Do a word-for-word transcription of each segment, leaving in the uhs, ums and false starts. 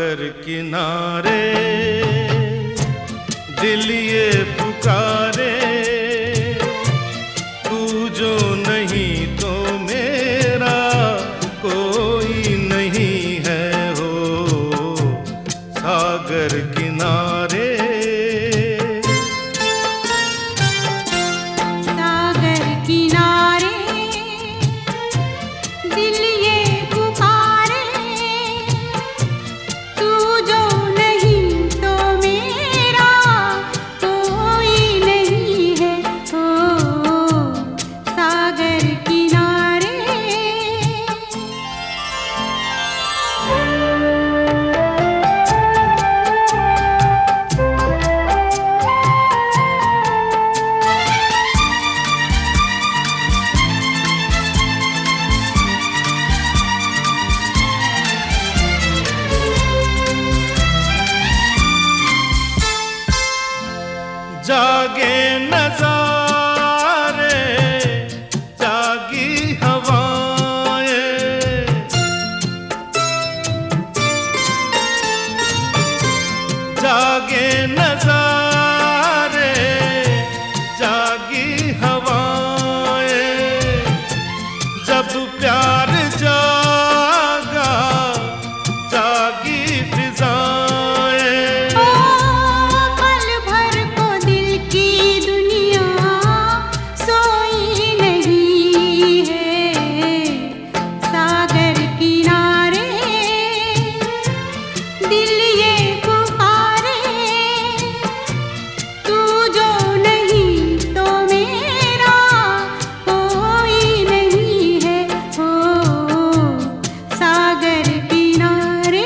सागर किनारे दिल ये पुकारे, तू जो नहीं तो मेरा कोई नहीं है हो सागर किनारे। सागर किनारे दिल ये पुकारे, तू जो नहीं तो मेरा कोई नहीं है हो सागर किनारे। जागे नजारे जागी हवाएं, जागे नजारे जागी हवाएं, जब प्यार जागा जागी फिजाएं। पल भर को दिल की दुनिया सोई नहीं है सागर किनारे, दिल ये पुकारे, तू जो नहीं तो मेरा कोई नहीं है हो सागर किनारे।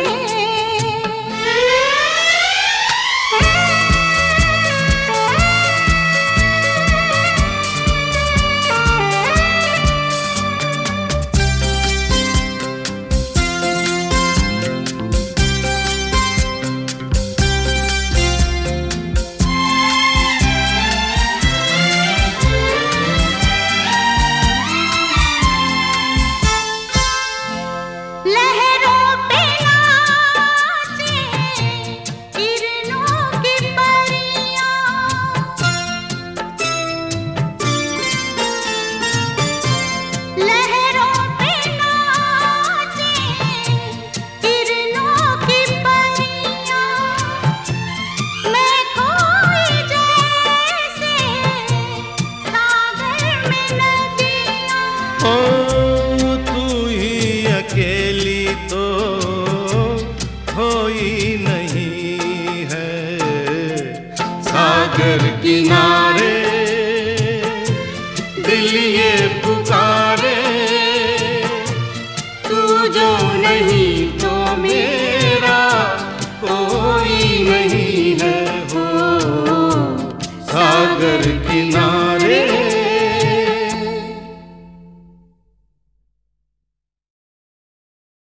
लहरों पे नाचे किरणों की परियां, लहरों पे नाचे किरणों की परियां, मैं खोई जैसे सागर में नदियां। ओ तू ही अकेली तो कोई नहीं है सागर किनारे, दिल ये पुकारे, तू जो नहीं